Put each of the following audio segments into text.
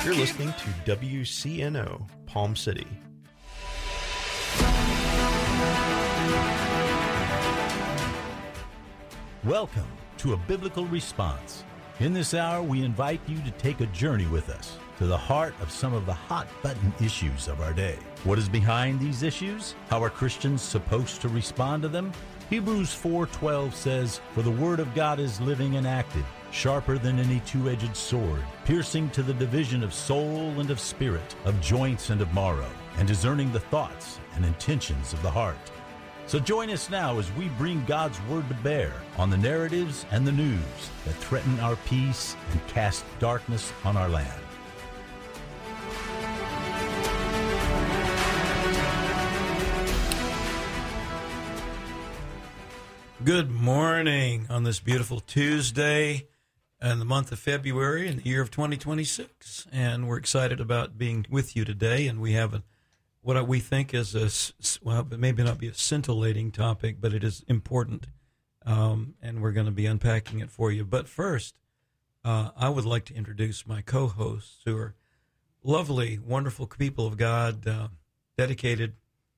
You're listening to WCNO, Palm City. Welcome to A Biblical Response. In this hour, we invite you to take a journey with us to the heart of some of the hot-button issues of our day. What is behind these issues? How are Christians supposed to respond to them? Hebrews 4:12 says, "For the word of God is living and active, sharper than any two-edged sword, piercing to the division of soul and of spirit, of joints and of marrow, and discerning the thoughts and intentions of the heart." So join us now as we bring God's word to bear on the narratives and the news that threaten our peace and cast darkness on our land. Good morning on this beautiful Tuesday in the month of February in the year of 2026. And we're excited about being with you today. And we have what we think is it maybe not be a scintillating topic, but it is important. And we're going to be unpacking it for you. But first, I would like to introduce my co-hosts, who are lovely, wonderful people of God, dedicated,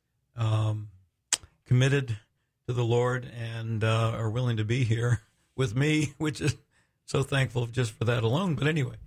committed to the Lord, and are willing to be here with me, which is so thankful just for that alone. But anyway,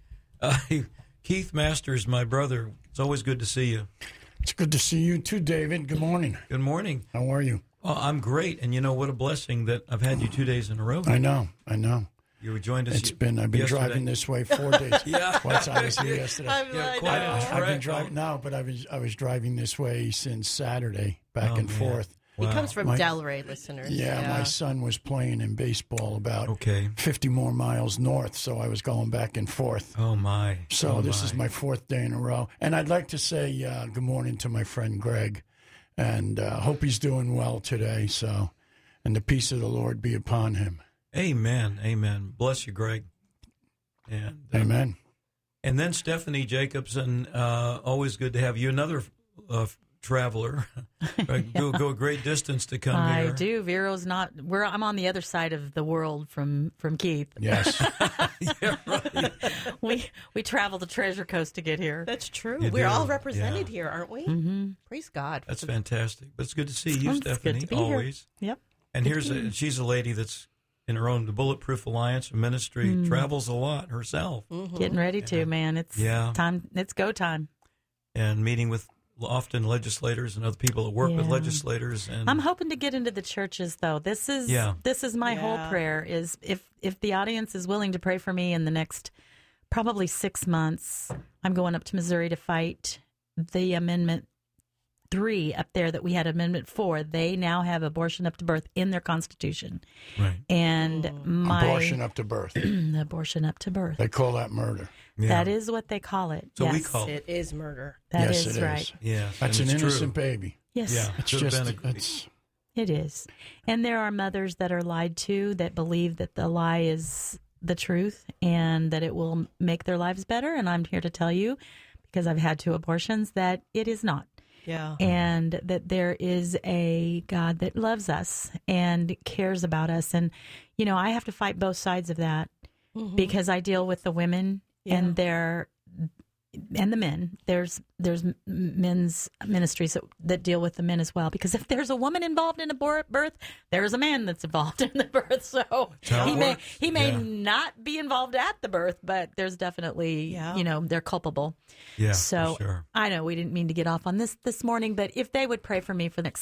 Keith Masters, my brother, it's always good to see you. It's good to see you too, David. Good morning. Good morning. How are you? Oh, I'm great, and you know what a blessing that I've had you 2 days in a row. I know. You joined us. I've been yesterday. driving this way 4 days. Yeah. Once I was here yesterday. I've been driving now, but I was driving this way since Saturday, back and forth. He comes from Delray, listeners. Yeah, my son was playing in baseball about 50 more miles north, so I was going back and forth. Oh, my. So this is my fourth day in a row. And I'd like to say good morning to my friend Greg, and hope he's doing well today. So, and the peace of the Lord be upon him. Amen. Amen. Bless you, Greg. And amen. And then Stephanie Jacobson, always good to have you. Another traveler, go a great distance to come here. I do. Vero's not. I'm on the other side of the world from Keith. Yes. Yeah, right. we travel the Treasure Coast to get here. That's true. You We're do. all represented here, aren't we? Mm-hmm. Praise God. That's fantastic. But it's good to see you, It's Stephanie, good to be always. Here. Yep. And she's a lady that's in her own Bulletproof Alliance ministry, travels a lot herself. Mm-hmm. Getting ready to, man. It's time. It's go time. And meeting with often legislators and other people that work with legislators. And I'm hoping to get into the churches, though. This is my whole prayer, is if the audience is willing to pray for me in the next probably 6 months, I'm going up to Missouri to fight the Amendment 3 up there that we had Amendment 4. They now have abortion up to birth in their Constitution. Right. And abortion up to birth. Abortion up to birth. They call that murder. Yeah. That is what they call it. So yes. we call It is murder. That yes, is it right. is. Yeah, That's an innocent baby. Yes. Yeah, It's should have just, been It is. And there are mothers that are lied to, that believe that the lie is the truth and that it will make their lives better. And I'm here to tell you, because I've had 2 abortions, that it is not. Yeah. And that there is a God that loves us and cares about us. And, you know, I have to fight both sides of that because I deal with the women and the men. There's men's ministries that deal with the men as well. Because if there's a woman involved in a birth, there's a man that's involved in the birth. So he may not be involved at the birth, but there's definitely, they're culpable. Yeah, So for sure. I know we didn't mean to get off on this morning, but if they would pray for me for the next